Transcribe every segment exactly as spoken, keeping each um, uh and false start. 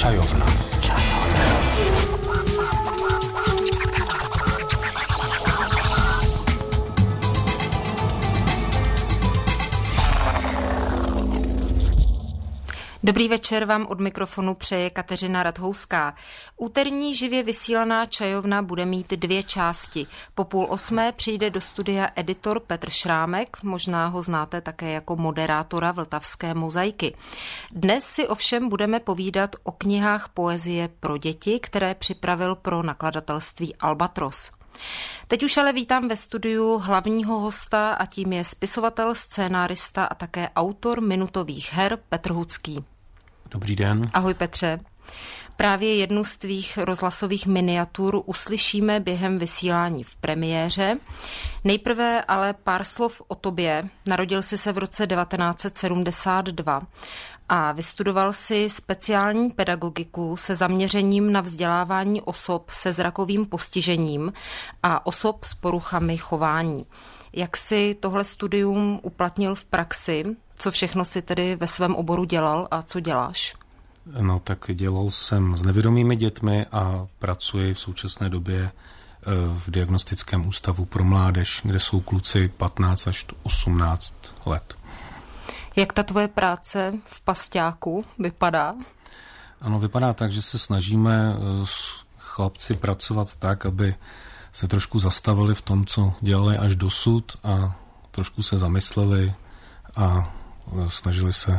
Čajovna. Dobrý večer vám od mikrofonu přeje Kateřina Radhouská. Úterní živě vysílaná čajovna bude mít dvě části. Po půl osmé přijde do studia editor Petr Šrámek, možná ho znáte také jako moderátora Vltavské mozaiky. Dnes si ovšem budeme povídat o knihách poezie pro děti, které připravil pro nakladatelství Albatros. Teď už ale vítám ve studiu hlavního hosta a tím je spisovatel, scénárista a také autor minutových her Petr Hudský. Dobrý den. Ahoj Petře. Právě jednu z tvých rozhlasových miniatur uslyšíme během vysílání v premiéře. Nejprve ale pár slov o tobě. Narodil jsi se v roce devatenáct set sedmdesát dva a vystudoval si speciální pedagogiku se zaměřením na vzdělávání osob se zrakovým postižením a osob s poruchami chování. Jak jsi tohle studium uplatnil v praxi? Co všechno si tedy ve svém oboru dělal a co děláš? No tak dělal jsem s nevědomými dětmi a pracuji v současné době v diagnostickém ústavu pro mládež, kde jsou kluci patnáct až osmnáct let. Jak ta tvoje práce v Pasťáku vypadá? Ano, vypadá tak, že se snažíme s chlapci pracovat tak, aby se trošku zastavili v tom, co dělali až dosud a trošku se zamysleli a snažili se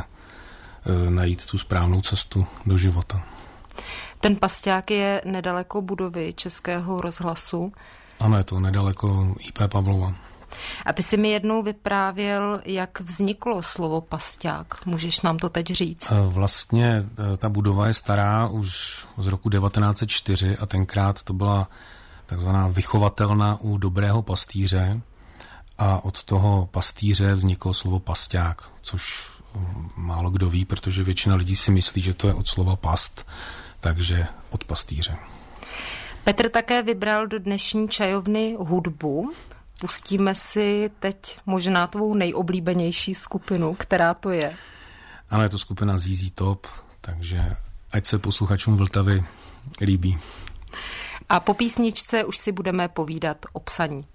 najít tu správnou cestu do života. Ten Pasťák je nedaleko budovy Českého rozhlasu. Ano, je to nedaleko í pé Pavlova. A ty jsi mi jednou vyprávěl, jak vzniklo slovo Pasťák. Můžeš nám to teď říct? Vlastně ta budova je stará už z roku devatenáct set čtyři a tenkrát to byla takzvaná vychovatelna u dobrého pastýře a od toho pastýře vzniklo slovo pasťák, což málo kdo ví, protože většina lidí si myslí, že to je od slova past, takže od pastýře. Petr také vybral do dnešní čajovny hudbu. Pustíme si teď možná tvou nejoblíbenější skupinu, která to je. Ano, je to skupina zet zet Top, takže ať se posluchačům Vltavy líbí. A po písničce už si budeme povídat o psaní.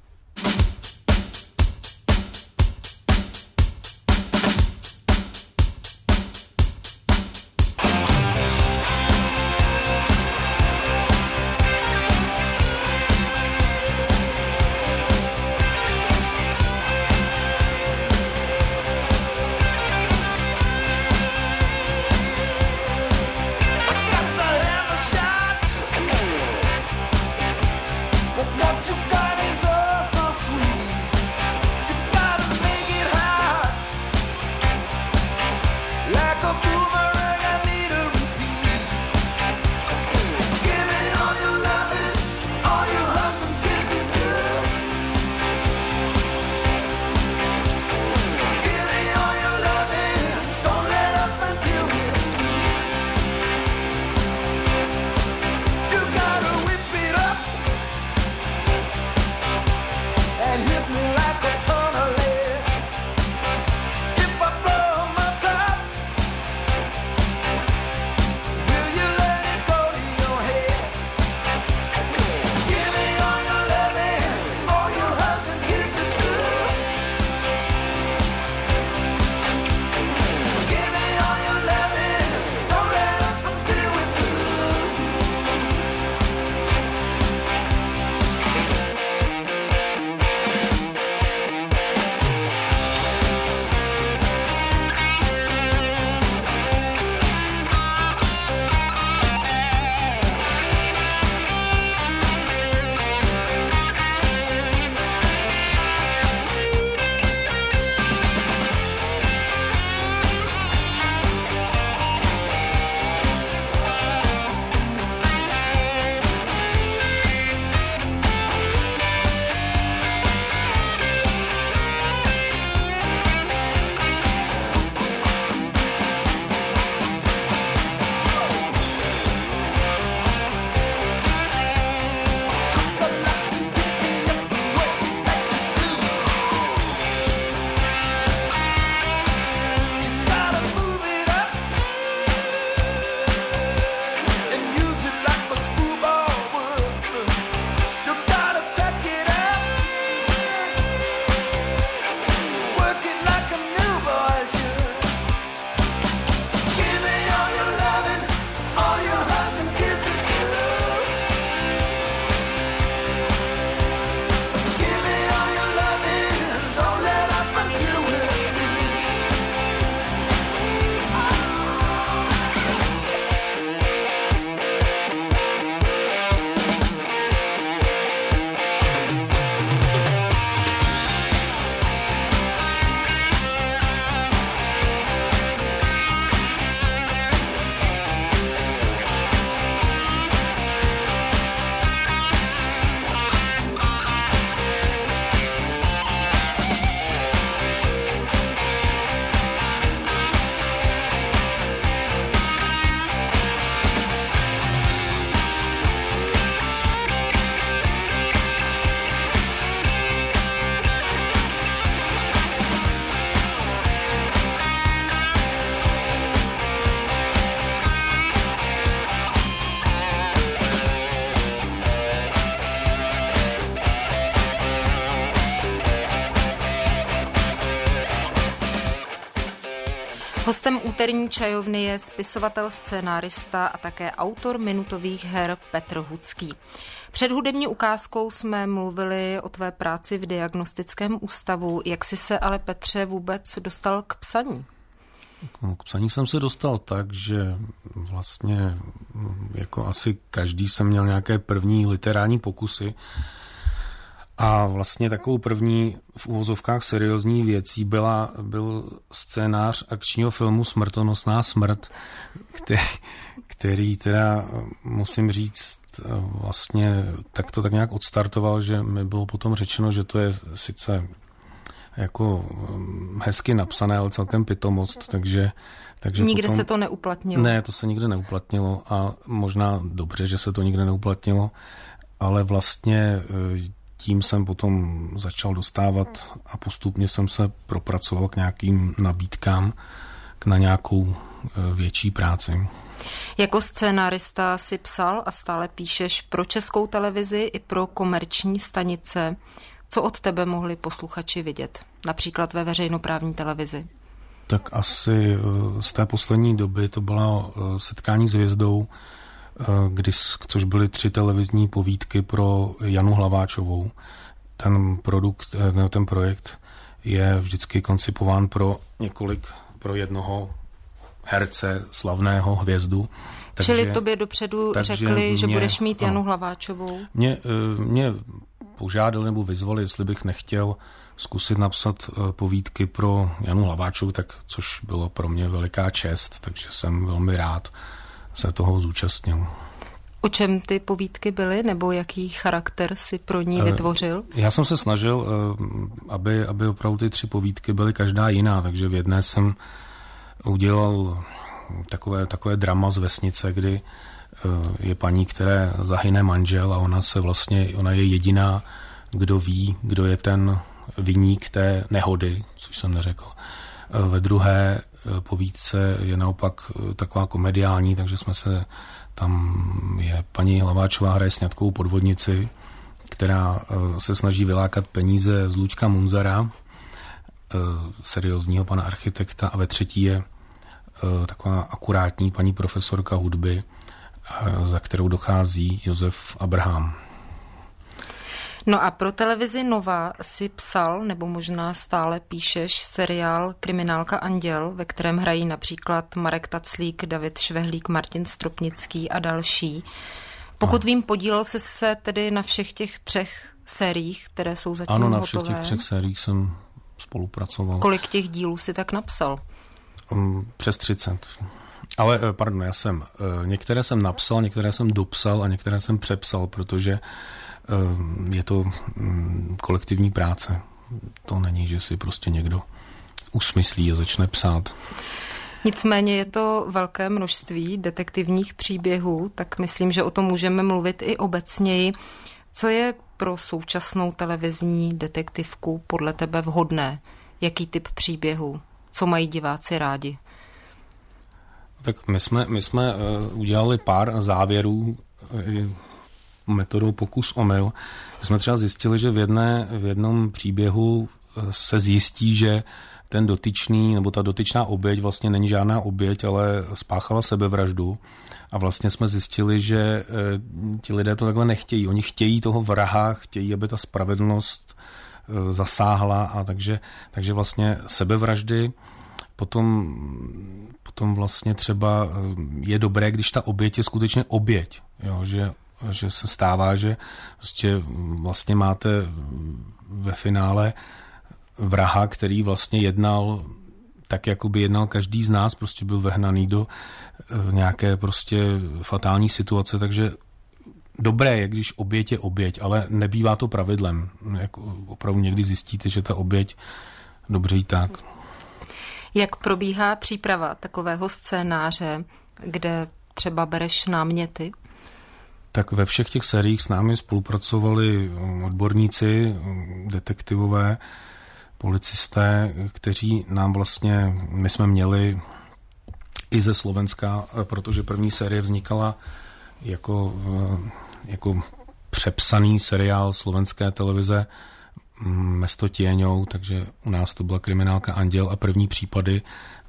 Hostem úterní čajovny je spisovatel, scénárista a také autor minutových her Petr Hudský. Před hudební ukázkou jsme mluvili o tvé práci v diagnostickém ústavu. Jak jsi se ale, Petře, vůbec dostal k psaní? No, k psaní jsem se dostal tak, že vlastně jako asi každý jsem měl nějaké první literární pokusy a vlastně takovou první v uvozovkách seriózní věcí byla, byl scénář akčního filmu Smrtonosná smrt, který, který teda musím říct vlastně tak to tak nějak odstartoval, že mi bylo potom řečeno, že to je sice jako hezky napsané, ale celkem pitomost, takže... takže nikde potom, se to neuplatnilo. Ne, to se nikde neuplatnilo a možná dobře, že se to nikde neuplatnilo, ale vlastně tím jsem potom začal dostávat a postupně jsem se propracoval k nějakým nabídkám, k na nějakou větší práci. Jako scénárista si psal a stále píšeš pro Českou televizi i pro komerční stanice. Co od tebe mohli posluchači vidět, například ve veřejnoprávní televizi? Tak asi z té poslední doby to bylo Setkání s hvězdou, kdy, což byly tři televizní povídky pro Janu Hlaváčovou. Ten produkt, ten projekt je vždycky koncipován pro několik, pro jednoho herce, slavného, hvězdu. Takže, Čili tobě dopředu řekli, mě, že budeš mít Janu no, Hlaváčovou? Mě, mě požádali nebo vyzvali, jestli bych nechtěl zkusit napsat povídky pro Janu Hlaváčovou, tak což bylo pro mě veliká čest, takže jsem velmi rád se toho zúčastnil. O čem ty povídky byly, nebo jaký charakter si pro ní vytvořil? Já jsem se snažil, aby, aby opravdu ty tři povídky byly každá jiná, takže v jedné jsem udělal takové, takové drama z vesnice, kdy je paní, které zahyne manžel a ona se vlastně, ona je jediná, kdo ví, kdo je ten viník té nehody, což jsem neřekl. Ve druhé povídce je naopak taková komediální, takže jsme se, tam je paní Hlaváčová hraje sňatkovou podvodnici, která se snaží vylákat peníze z Lučka Munzara, seriózního pana architekta, a ve třetí je taková akurátní paní profesorka hudby, za kterou dochází Josef Abraham. No a pro televizi Nova si psal, nebo možná stále píšeš, seriál Kriminálka Anděl, ve kterém hrají například Marek Taclík, David Švehlík, Martin Stropnický a další. Pokud no. vím, podílel jsi se tedy na všech těch třech sériích, které jsou zatím hotové. Ano, na všech těch třech sériích jsem spolupracoval. Kolik těch dílů si tak napsal? Um, přes třicet. Ale, pardon, já jsem, některé jsem napsal, některé jsem dopsal a některé jsem přepsal, protože je to kolektivní práce. To není, že si prostě někdo usmyslí a začne psát. Nicméně je to velké množství detektivních příběhů, tak myslím, že o tom můžeme mluvit i obecněji. Co je pro současnou televizní detektivku podle tebe vhodné? Jaký typ příběhů? Co mají diváci rádi? Tak my jsme, my jsme udělali pár závěrů metodou pokus omyl. My jsme třeba zjistili, že v, jedné, v jednom příběhu se zjistí, že ten dotyčný, nebo ta dotyčná oběť vlastně není žádná oběť, ale spáchala sebevraždu. A vlastně jsme zjistili, že e, ti lidé to takhle nechtějí. Oni chtějí toho vraha, chtějí, aby ta spravedlnost e, zasáhla, a takže, takže vlastně sebevraždy. Potom, potom vlastně třeba je dobré, když ta oběť je skutečně oběť, jo, že že se stává, že prostě vlastně máte ve finále vraha, který vlastně jednal tak, jako by jednal každý z nás, prostě byl vehnaný do nějaké prostě fatální situace, takže dobré je, když oběť je oběť, ale nebývá to pravidlem. Jako opravdu někdy zjistíte, že ta oběť dobře jí tak. Jak probíhá příprava takového scénáře, kde třeba bereš náměty? Tak ve všech těch sériích s námi spolupracovali odborníci, detektivové, policisté, kteří nám vlastně, my jsme měli i ze Slovenska, protože první série vznikala jako, jako přepsaný seriál slovenské televize Mesto tieňou, takže u nás to byla Kriminálka Anděl a první případy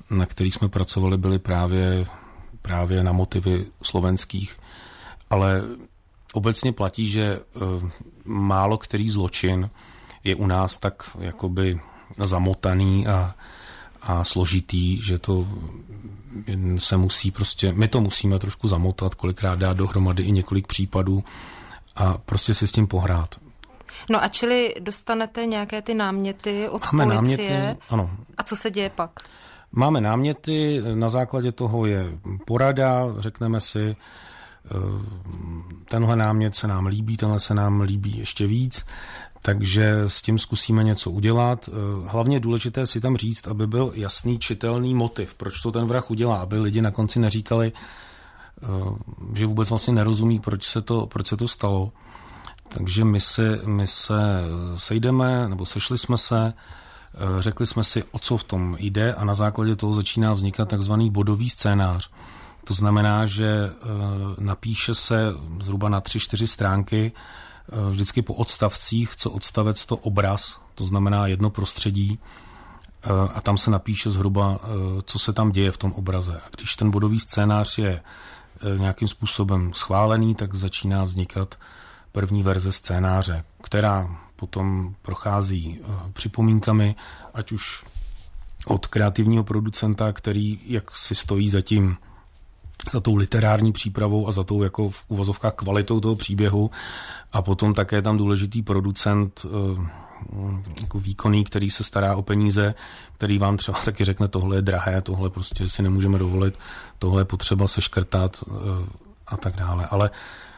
na kterých jsme pracovali, byly právě, právě na motivy slovenských. Ale obecně platí, že málo který zločin je u nás tak jakoby zamotaný a, a složitý, že to se musí prostě, my to musíme trošku zamotat, kolikrát dát dohromady i několik případů a prostě si s tím pohrát. No a čili dostanete nějaké ty náměty od Máme policie? Náměty, ano. A co se děje pak? Máme náměty, na základě toho je porada, řekneme si, tenhle námět se nám líbí, tenhle se nám líbí ještě víc, takže s tím zkusíme něco udělat. Hlavně je důležité si tam říct, aby byl jasný, čitelný motiv, proč to ten vrah udělá, aby lidi na konci neříkali, že vůbec vlastně nerozumí, proč se to, proč se to stalo. Takže my se, my se sejdeme, nebo sešli jsme se, řekli jsme si, o co v tom jde a na základě toho začíná vznikat takzvaný bodový scénář. To znamená, že napíše se zhruba na tři, čtyři stránky, vždycky po odstavcích, co odstavec to obraz, to znamená jedno prostředí a tam se napíše zhruba, co se tam děje v tom obraze. A když ten bodový scénář je nějakým způsobem schválený, tak začíná vznikat první verze scénáře, která potom prochází připomínkami, ať už od kreativního producenta, který jak si stojí za tím, za tou literární přípravou a za tou jako v uvozovkách kvalitou toho příběhu a potom také tam důležitý producent jako výkonný, který se stará o peníze, který vám třeba taky řekne, tohle je drahé, tohle prostě si nemůžeme dovolit, tohle je potřeba seškrtat a tak dále. Ale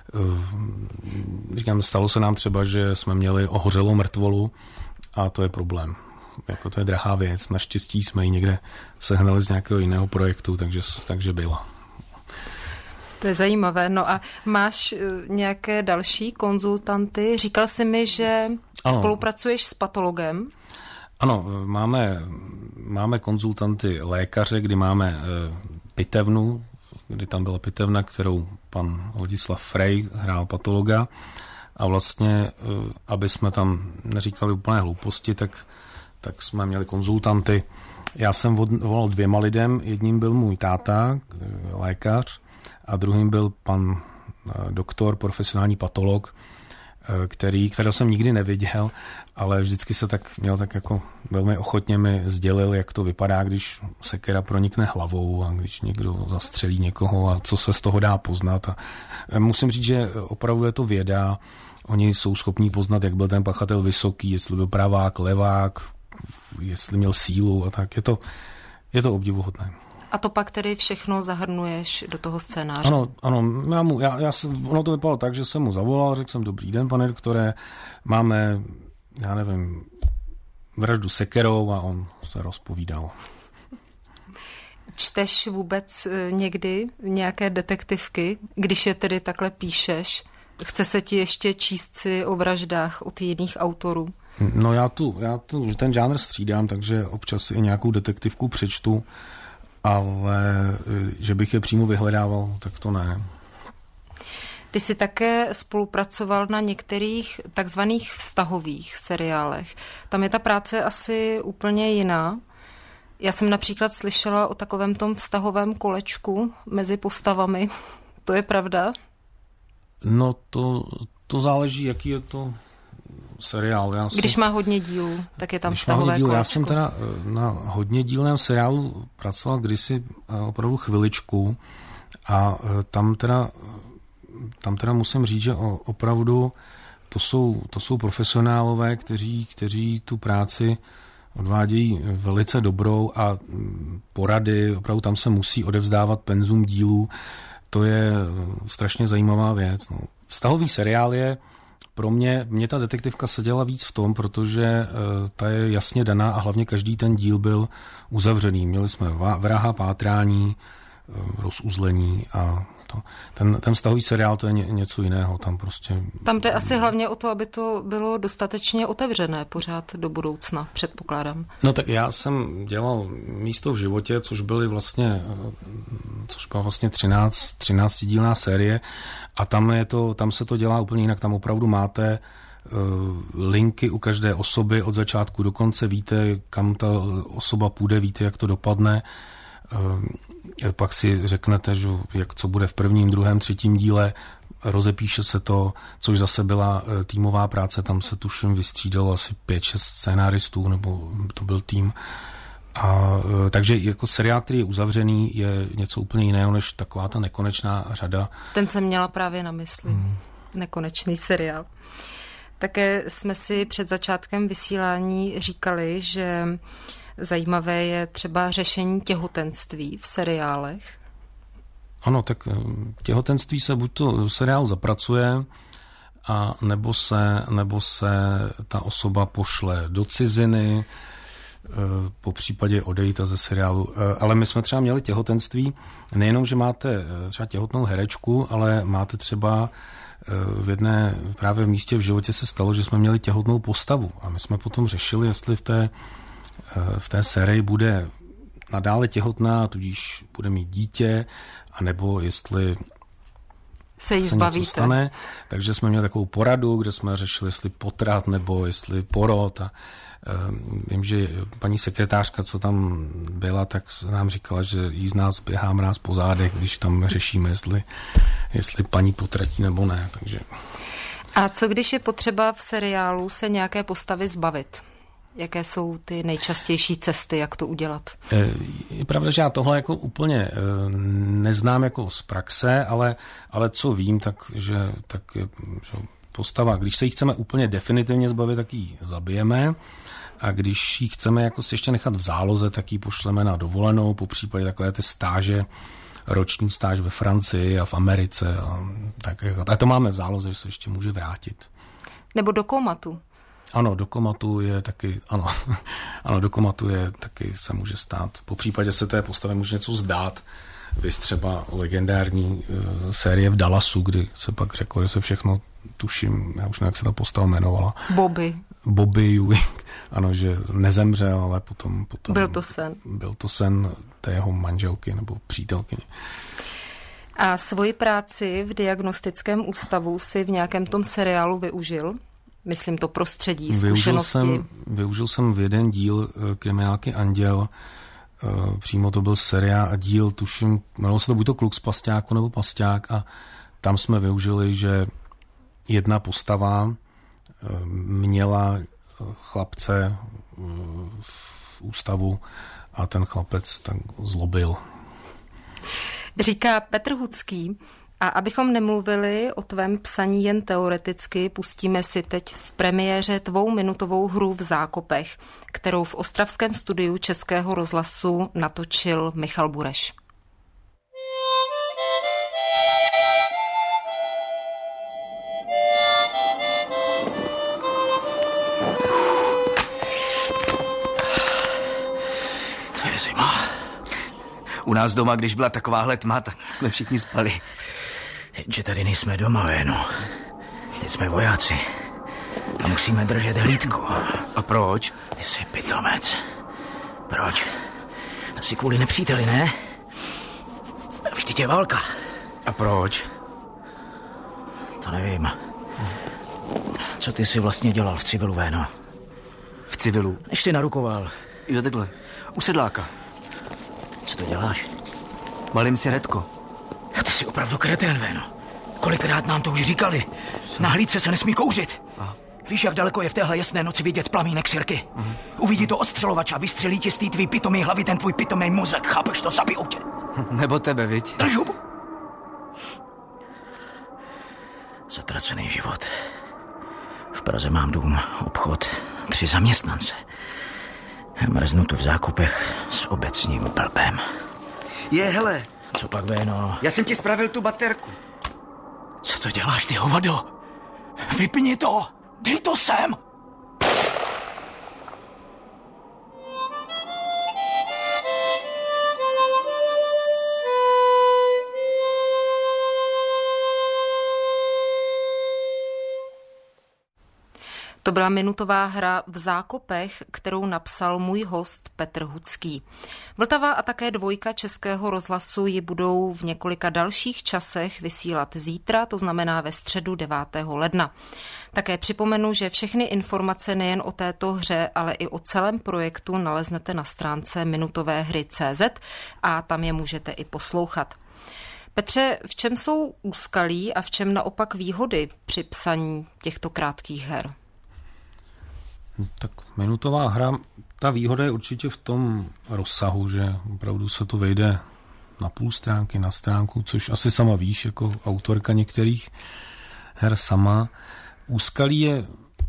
říkám, stalo se nám třeba, že jsme měli ohořelou mrtvolu a to je problém. Jako to je drahá věc. Naštěstí jsme ji někde sehnali z nějakého jiného projektu, takže, takže byla. To je zajímavé. No a máš nějaké další konzultanty? Říkal jsi mi, že ano. Spolupracuješ s patologem. Ano, máme, máme konzultanty lékaře, kdy máme pitevnu, kdy tam byla pitevna, kterou pan Ladislav Frey hrál patologa a vlastně, aby jsme tam neříkali úplné hlouposti, tak, tak jsme měli konzultanty. Já jsem volal dvěma lidem, jedním byl můj táta, lékař, a druhým byl pan doktor, profesionální patolog, který, kterého jsem nikdy neviděl, ale vždycky se tak měl tak jako velmi ochotně mi sdělil, jak to vypadá, když sekera pronikne hlavou a když někdo zastřelí někoho a co se z toho dá poznat. A musím říct, že opravdu je to věda. Oni jsou schopní poznat, jak byl ten pachatel vysoký, jestli byl pravák, levák, jestli měl sílu a tak. Je to, je to obdivuhodné. A to pak tedy všechno zahrnuješ do toho scénáře? Ano, ano, já mu, já, já, ono to vypadalo tak, že jsem mu zavolal, řekl jsem, dobrý den, pane doktore, máme, já nevím, vraždu sekerou a on se rozpovídal. Čteš vůbec někdy nějaké detektivky, když je tedy takhle píšeš? Chce se ti ještě číst si o vraždách od jiných autorů? No já tu, já tu ten žánr střídám, takže občas i nějakou detektivku přečtu, ale že bych je přímo vyhledával, tak to ne. Ty jsi také spolupracoval na některých takzvaných vztahových seriálech. Tam je ta práce asi úplně jiná. Já jsem například slyšela o takovém tom vztahovém kolečku mezi postavami. To je pravda? No to, to záleží, jaký je to seriál. Já Když jsem, má hodně dílů, tak je tam když vztahové díl, kolečko. Já jsem teda na hodně dílném seriálu pracoval kdysi opravdu chviličku a tam teda, tam teda musím říct, že opravdu to jsou, to jsou profesionálové, kteří, kteří tu práci odvádějí velice dobrou a porady, opravdu tam se musí odevzdávat penzum dílů. To je strašně zajímavá věc. No. Vztahový seriál je pro mě, mě ta detektivka seděla víc v tom, protože uh, ta je jasně daná a hlavně každý ten díl byl uzavřený. Měli jsme vraha, pátrání, uh, rozuzlení a to. Ten, ten vztahový seriál to je ně, něco jiného. Tam prostě... Tam jde asi hlavně o to, aby to bylo dostatečně otevřené pořád do budoucna, předpokládám. No tak já jsem dělal Místo v životě, což byly vlastně, což byla vlastně třináct, třináctidílná série a tam, je to, tam se to dělá úplně jinak. Tam opravdu máte uh, linky u každé osoby od začátku do konce, víte, kam ta osoba půjde, víte, jak to dopadne. Pak si řeknete, že jak co bude v prvním, druhém, třetím díle, rozepíše se to, což zase byla týmová práce, tam se tuším vystřídalo asi pět, šest scénáristů, nebo to byl tým. A takže jako seriál, který je uzavřený, je něco úplně jiného, než taková ta nekonečná řada. Ten jsem měla právě na mysli. Hmm. Nekonečný seriál. Také jsme si před začátkem vysílání říkali, že zajímavé je třeba řešení těhotenství v seriálech. Ano, tak těhotenství se buď to do seriálu zapracuje, a nebo se, nebo se ta osoba pošle do ciziny, po případě odejít ze seriálu. Ale my jsme třeba měli těhotenství, nejenom, že máte třeba těhotnou herečku, ale máte třeba v jedné, právě v místě v životě se stalo, že jsme měli těhotnou postavu a my jsme potom řešili, jestli v té, v té sérii bude nadále těhotná, tudíž bude mít dítě, anebo jestli se jí zbavíte. Stane. Takže jsme měli takovou poradu, kde jsme řešili, jestli potrat nebo jestli porod. A uh, vím, že paní sekretářka, co tam byla, tak nám říkala, že jí z nás běhá mráz po zádech, když tam řešíme, jestli, jestli paní potratí nebo ne. Takže... A co když je potřeba v seriálu se nějaké postavy zbavit? Jaké jsou ty nejčastější cesty, jak to udělat? Je pravda, že já tohle jako úplně neznám jako z praxe, ale, ale co vím, tak, že, tak je, že postava, když se jí chceme úplně definitivně zbavit, tak ji zabijeme, a když ji chceme jako si ještě nechat v záloze, tak ji pošleme na dovolenou, po případě takové ty stáže, roční stáž ve Francii a v Americe. A, tak, a to máme v záloze, že se ještě může vrátit. Nebo do komatu. Ano, do komatu je taky, ano, ano, do komatu je taky se může stát. Po případě se té postavě může něco zdát. Vys třeba legendární uh, série v Dallasu, kdy se pak řeklo, že se všechno tuším, já už nevím, jak se ta postava jmenovala. Bobby. Bobby Ewing, ano, že nezemřel, ale potom, potom... Byl to sen. Byl to sen té jeho manželky nebo přítelkyně. A svoji práci v diagnostickém ústavu si v nějakém tom seriálu využil? Myslím to prostředí, zkušenosti. Využil jsem, využil jsem v jeden díl kriminálky Anděl, přímo to byl seriál a díl, tuším, jmenovalo se to buď to Kluk z Pasťáku nebo Pasťák, a tam jsme využili, že jedna postava měla chlapce v ústavu a ten chlapec tak zlobil. Říká Petr Hudský. A abychom nemluvili o tvém psaní jen teoreticky, pustíme si teď v premiéře dvouminutovou hru v zákopech, kterou v ostravském studiu Českého rozhlasu natočil Michal Bureš. To je zima. U nás doma, když byla takováhle tma, tak jsme všichni spali. Jenže tady nejsme doma, Véno. Teď jsme vojáci. A musíme držet hlídku. A proč? Ty jsi pitomec. Proč? Asi kvůli nepříteli, ne? Vždyť je válka. A proč? To nevím. Co ty jsi vlastně dělal v civilu, Véno? V civilu? Než jsi narukoval. Jo, takhle. U sedláka. Co to děláš? Malím si redko. Ty jsi opravdu kretén, Véno. Kolikrát nám to už říkali. Na hlídce se nesmí kouřit. Aha. Víš, jak daleko je v téhle jasné noci vidět plamínek sirky? Aha. Uvidí to ostřelovač a vystřelí ti z té tvý pitomý hlavy ten tvůj pitomý mozek. Chápeš to? Zabijou tě. Nebo tebe, viď? Drž hubu. Zatracený život. V Praze mám dům, obchod, tři zaměstnance. Mrznu tu v zákupech s obecním blbem. Je, hele. Co pak, Véno? Já jsem ti spravil tu baterku. Co to děláš, ty hovado? Vypni to! Dej to sem! To byla minutová hra V zákopech, kterou napsal můj host Petr Hudský. Vltava a také dvojka Českého rozhlasu ji budou v několika dalších časech vysílat zítra, to znamená ve středu devátého ledna. Také připomenu, že všechny informace nejen o této hře, ale i o celém projektu naleznete na stránce minutové hry tečka cé zet a tam je můžete i poslouchat. Petře, v čem jsou úskalí a v čem naopak výhody při psaní těchto krátkých her? Tak minutová hra, ta výhoda je určitě v tom rozsahu, že opravdu se to vejde na půl stránky, na stránku, což asi sama víš, jako autorka některých her sama. Úskalí je,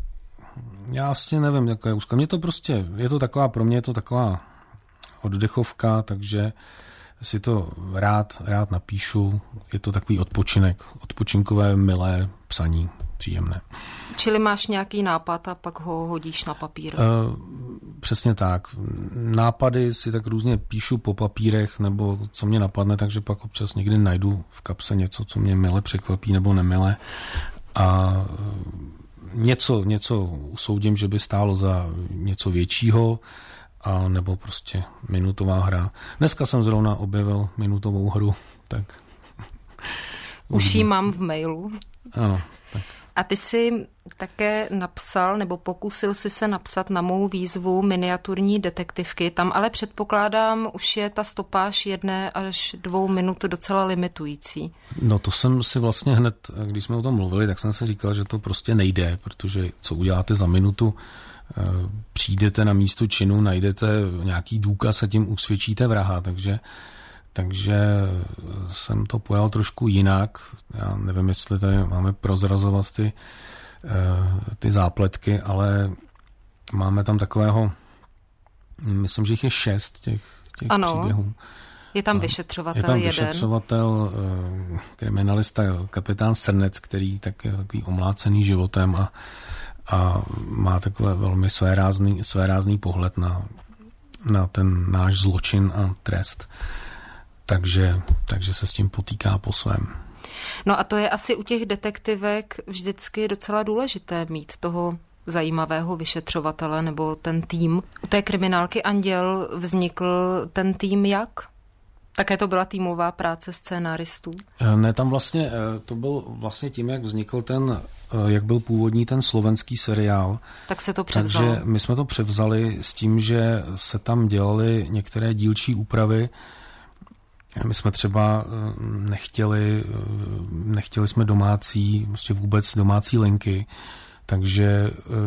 já vlastně nevím, jaké je úskalí. Mě to prostě, je to taková, pro mě je to taková oddechovka, takže si to rád, rád napíšu. Je to takový odpočinek, odpočinkové, milé psaní, příjemné. Čili máš nějaký nápad a pak ho hodíš na papír? Uh, přesně tak. Nápady si tak různě píšu po papírech, nebo co mě napadne, takže pak občas někdy najdu v kapse něco, co mě mile překvapí nebo nemile. A něco, něco usoudím, že by stálo za něco většího, a nebo prostě minutová hra. Dneska jsem zrovna objevil minutovou hru, tak... Už ji mám v mailu. Ano, tak. A ty jsi také napsal, nebo pokusil jsi se napsat na mou výzvu miniaturní detektivky. Tam ale předpokládám, už je ta stopáž jedné až dvou minut docela limitující. No to jsem si vlastně hned, když jsme o tom mluvili, tak jsem si říkal, že to prostě nejde, protože co uděláte za minutu, přijdete na místo činu, najdete nějaký důkaz a tím usvědčíte vraha, takže Takže jsem to pojal trošku jinak. Já nevím, jestli tady máme prozrazovat ty, ty zápletky, ale máme tam takového, myslím, že jich je šest těch, těch ano, příběhů. Je tam vyšetřovatel jeden. Je tam vyšetřovatel, jeden. kriminalista, kapitán Srnec, který tak je takový omlácený životem a, a má takové velmi svérázný, svérázný pohled na, na ten náš zločin a trest. Takže, takže se s tím potýká po svém. No a to je asi u těch detektivek vždycky docela důležité mít toho zajímavého vyšetřovatele nebo ten tým. U té kriminálky Anděl vznikl ten tým jak? Také to byla týmová práce scénáristů? Ne, tam vlastně, to byl vlastně tím, jak vznikl ten, jak byl původní ten slovenský seriál. Tak se to převzalo. Takže my jsme to převzali s tím, že se tam dělaly některé dílčí úpravy. My jsme třeba nechtěli, nechtěli jsme domácí, prostě vůbec domácí linky, takže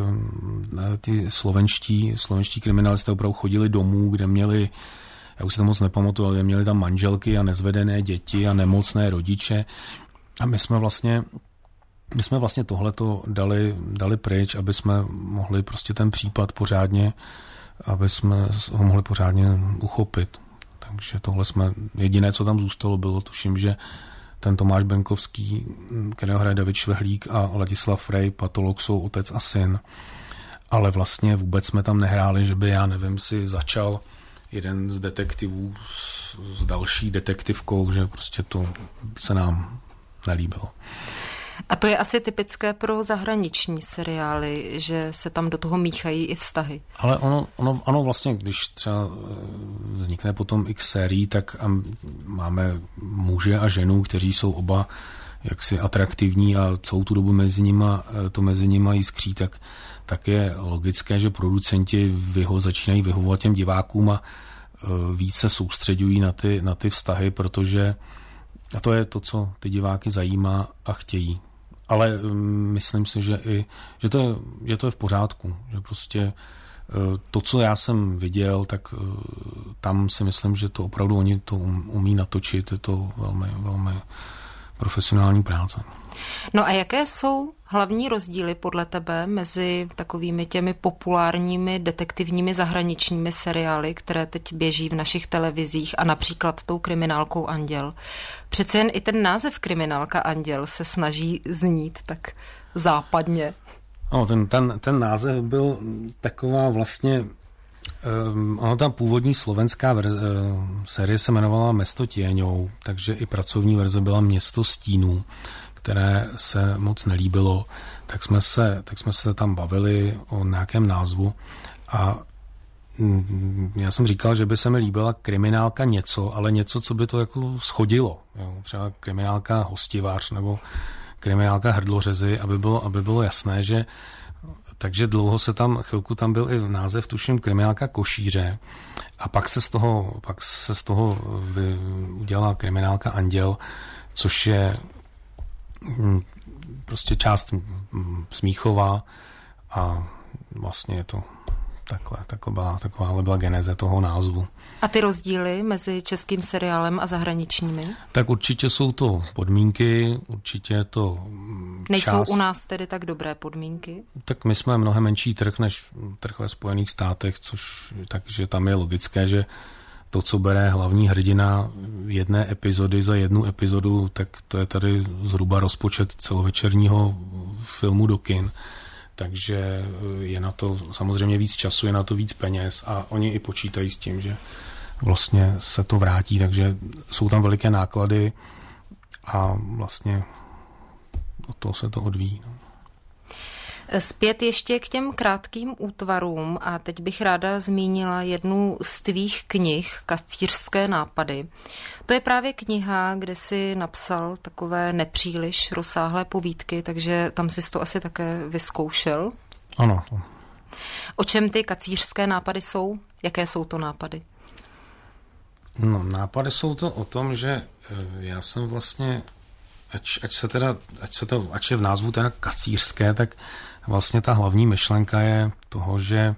ty slovenští, slovenští kriminalisté opravdu chodili domů, kde měli, já už si to moc nepamatuju, ale měli tam manželky a nezvedené děti a nemocné rodiče. A my jsme vlastně, my jsme vlastně tohleto dali, dali pryč, aby jsme mohli prostě ten případ pořádně, aby jsme ho mohli pořádně uchopit. Takže tohle jsme, jediné, co tam zůstalo, bylo, tuším, že ten Tomáš Benkovský, kterého hraje David Švehlík, a Ladislav Frey, patolog, jsou otec a syn. Ale vlastně vůbec jsme tam nehráli, že by, já nevím, si začal jeden z detektivů s, s další detektivkou, že prostě to se nám nelíbilo. A to je asi typické pro zahraniční seriály, že se tam do toho míchají i vztahy. Ale ono, ono, ono vlastně, když třeba vznikne potom x sérií, tak máme muže a ženu, kteří jsou oba jaksi atraktivní a celou tu dobu mezi nima, to mezi nima jiskří, tak, tak je logické, že producenti vyho, začínají vyhovovat těm divákům a víc se soustředují na ty, na ty vztahy, protože a to je to, co ty diváky zajímá a chtějí. Ale myslím si, že, i, že, to je, že to je v pořádku. Že prostě to, co já jsem viděl, tak tam si myslím, že to opravdu oni to umí natočit. Je to velmi, velmi profesionální práce. No a jaké jsou hlavní rozdíly podle tebe mezi takovými těmi populárními detektivními zahraničními seriály, které teď běží v našich televizích a například tou kriminálkou Anděl? Přece jen i ten název kriminálka Anděl se snaží znít tak západně. No, ten, ten, ten název byl taková vlastně, um, ono ta původní slovenská verze, uh, série se jmenovala Mesto tieňou, takže i pracovní verze byla Město stínů, které se moc nelíbilo, tak jsme se, tak jsme se tam bavili o nějakém názvu a já jsem říkal, že by se mi líbila kriminálka něco, ale něco, co by to jako shodilo. Jo? Třeba kriminálka Hostivář nebo kriminálka Hrdlořezy, aby bylo, aby bylo jasné, že takže dlouho se tam, chvilku tam byl i název, tuším, kriminálka Košíře a pak se z toho, pak se z toho vy, udělala kriminálka Anděl, což je hm, prostě část Smíchova a vlastně je to takhle, takhle byla, takováhle byla geneze toho názvu. A ty rozdíly mezi českým seriálem a zahraničními? Tak určitě jsou to podmínky, určitě je to Nejsou čas. u nás tedy tak dobré podmínky? Tak my jsme mnohem menší trh než trh ve Spojených státech, což takže tam je logické, že to, co bere hlavní hrdina jedné epizody za jednu epizodu, tak to je tady zhruba rozpočet celovečerního filmu do kin. Takže je na to samozřejmě víc času, je na to víc peněz a oni i počítají s tím, že vlastně se to vrátí, takže jsou tam veliké náklady a vlastně od toho se to odvíjí. No. Zpět ještě k těm krátkým útvarům a teď bych ráda zmínila jednu z tvých knih, Kacířské nápady. To je právě kniha, kde jsi napsal takové nepříliš rozsáhlé povídky, takže tam jsi to asi také vyzkoušel. Ano. O čem ty kacířské nápady jsou? Jaké jsou to nápady? No, nápady jsou to o tom, že já jsem vlastně Ať, ať se teda, ať se to, ať je v názvu teda kacířské, tak vlastně ta hlavní myšlenka je toho, že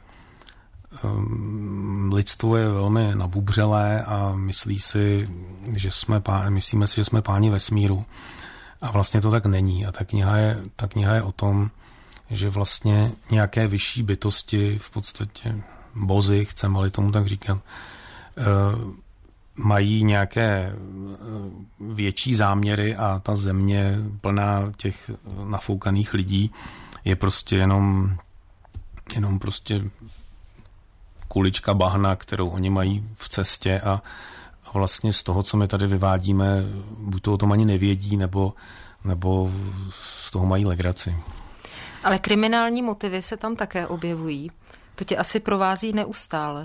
um, lidstvo je velmi nabubřelé a myslí si, že jsme pá, myslíme si, že jsme páni vesmíru. A vlastně to tak není. A ta kniha je, ta kniha je o tom, že vlastně nějaké vyšší bytosti, v podstatě bozy, chceme-li tomu tak říkat, uh, mají nějaké větší záměry a ta země plná těch nafoukaných lidí je prostě jenom, jenom prostě kulička bahna, kterou oni mají v cestě a, a vlastně z toho, co my tady vyvádíme, buď to o tom ani nevědí, nebo, nebo z toho mají legraci. Ale kriminální motivy se tam také objevují. To tě asi provází neustále.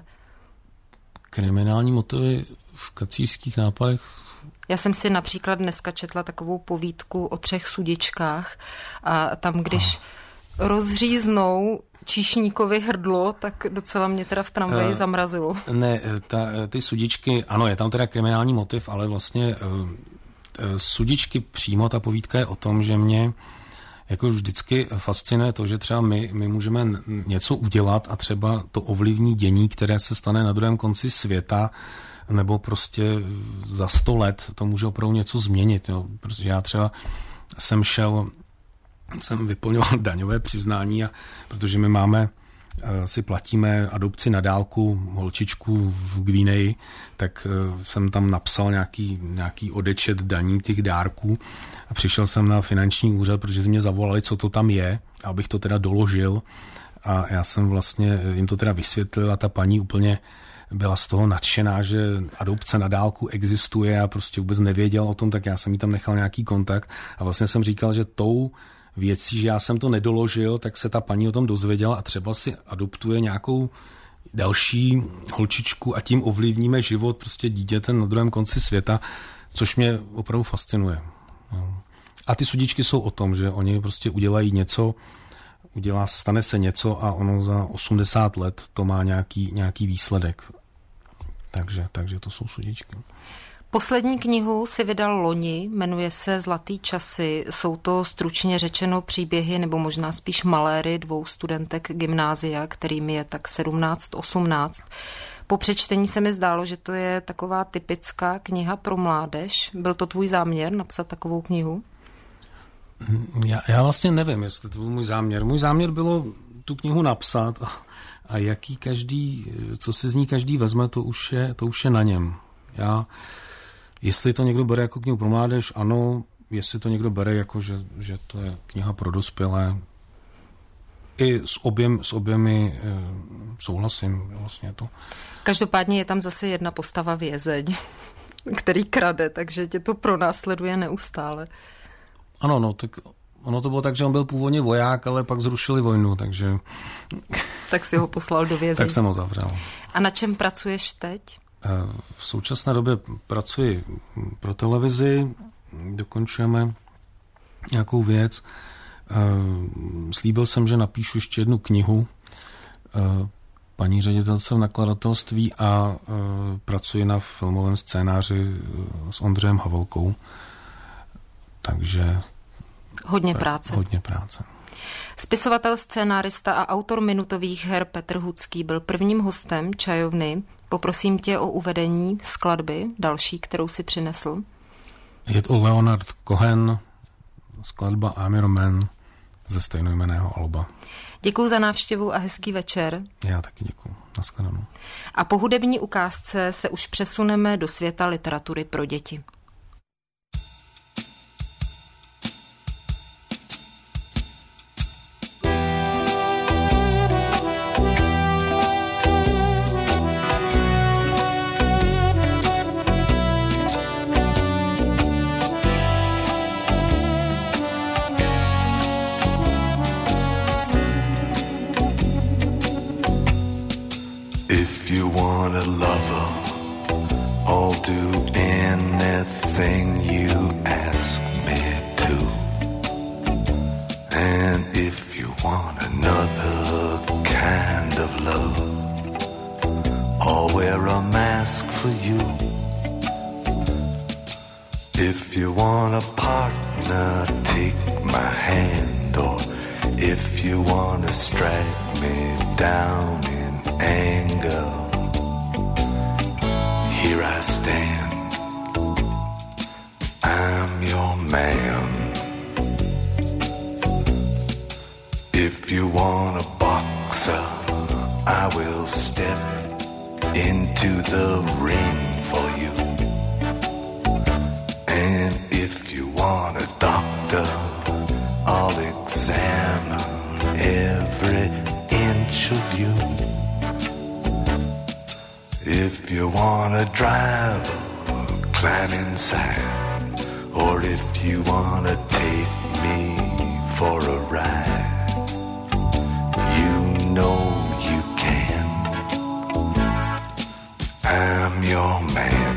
Kriminální motivy v kacířských nápadech? Já jsem si například dneska četla takovou povídku o třech sudičkách a tam, když oh. rozříznou číšníkovi hrdlo, tak docela mě teda v tramvaji uh, zamrazilo. Ne, ta, ty sudičky, ano, je tam teda kriminální motiv, ale vlastně uh, sudičky přímo, ta povídka je o tom, že mě jako vždycky fascinuje to, že třeba my, my můžeme něco udělat a třeba to ovlivní dění, které se stane na druhém konci světa, nebo prostě za sto let to může opravdu něco změnit. Jo. Protože já třeba jsem šel, jsem vyplňoval daňové přiznání, a protože my máme, si platíme adopci na dálku holčičku v Gvineji, tak jsem tam napsal nějaký, nějaký odečet daní těch dárků a přišel jsem na finanční úřad, protože mě zavolali, co to tam je, abych to teda doložil a já jsem vlastně jim to teda vysvětlil a ta paní úplně byla z toho nadšená, že adopce na dálku existuje a prostě vůbec nevěděla o tom, tak já jsem jí tam nechal nějaký kontakt a vlastně jsem říkal, že tou věcí, že já jsem to nedoložil, tak se ta paní o tom dozvěděla a třeba si adoptuje nějakou další holčičku a tím ovlivníme život prostě dítěte na druhém konci světa, což mě opravdu fascinuje. No. A ty sudičky jsou o tom, že oni prostě udělají něco, udělá, stane se něco a ono za osmdesát let to má nějaký, nějaký výsledek. Takže, takže to jsou sudičky. Poslední knihu si vydal loni, jmenuje se Zlatý časy. Jsou to stručně řečeno příběhy, nebo možná spíš maléry dvou studentek gymnázia, kterým je tak sedmnáct osmnáct. Po přečtení se mi zdálo, že to je taková typická kniha pro mládež. Byl to tvůj záměr napsat takovou knihu? Já, já vlastně nevím, jestli to byl můj záměr. Můj záměr bylo tu knihu napsat a, a jaký každý, co si z ní každý vezme, to už je, to už je na něm. Já, jestli to někdo bere jako knihu pro mládež, ano, jestli to někdo bere jako, že, že to je kniha pro dospělé, i s, objem, s objemy e, souhlasím vlastně to. Každopádně je tam zase jedna postava vězeň, který krade, takže tě to pronásleduje neustále. Ano, no, tak ono to bylo tak, že on byl původně voják, ale pak zrušili vojnu, takže... Tak si ho poslal do vězení. Tak jsem ho zavřel. A na čem pracuješ teď? V současné době pracuji pro televizi, dokončujeme nějakou věc. Slíbil jsem, že napíšu ještě jednu knihu paní ředitelce v nakladatelství a pracuji na filmovém scénáři s Ondřejem Havelkou. Takže... Hodně práce. Hodně práce. Spisovatel, scénárista a autor minutových her Petr Hudský byl prvním hostem Čajovny. Poprosím tě o uvedení skladby, další, kterou si přinesl. Je to Leonard Cohen, skladba I'm Your Man ze stejnojmenného alba. Děkuji za návštěvu a hezký večer. Já taky děkuji. Naschledanou. A po hudební ukázce se už přesuneme do světa literatury pro děti. If you want a lover, I'll do anything you ask me to. And if you want another kind of love, I'll wear a mask for you. If you want a partner, take my hand. Or if you want to strike me down in anger, here I stand, I'm your man. If you want a boxer, I will step into the ring for you. And if you want a doctor, I'll examine every inch of you. If you wanna drive, climb inside. Or if you wanna take me for a ride, you know you can. I'm your man.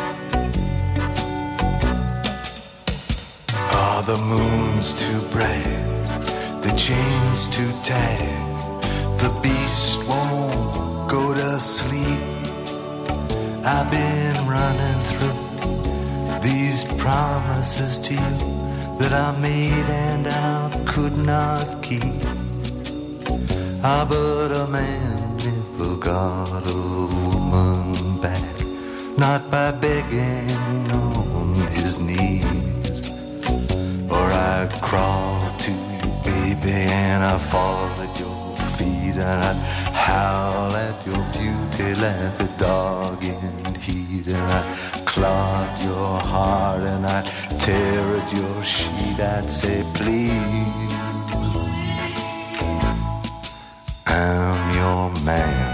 Are the moons too bright, the chains too tight, the beast won't go to sleep? I've been running through these promises to you that I made and I could not keep. Ah, but a man never got a woman back, not by begging on his knees. Or I'd crawl to you, baby, and I'd fall at your feet, and I'd howl at your beauty like a dog in heat, and I'd clog your heart and I'd tear at your sheet. I'd say, please, I'm your man.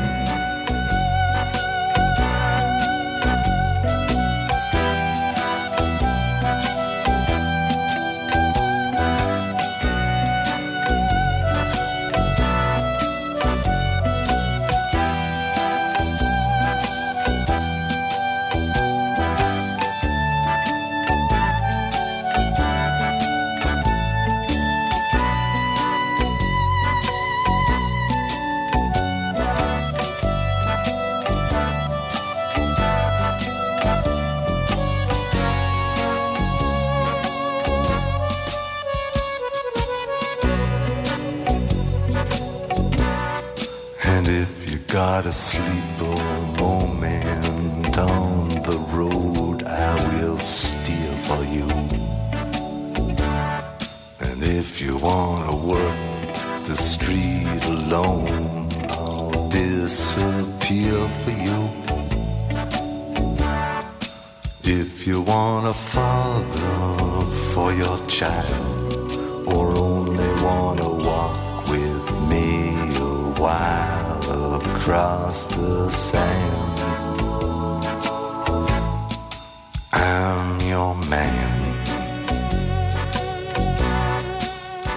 Got a sleeper moment on the road, I will steer for you. And if you wanna work the street alone, I'll disappear for you. If you want a father for your child, or only wanna walk with me a while across the sand, I'm your man.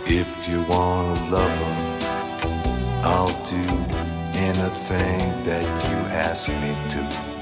If you want a lover, I'll do anything that you ask me to.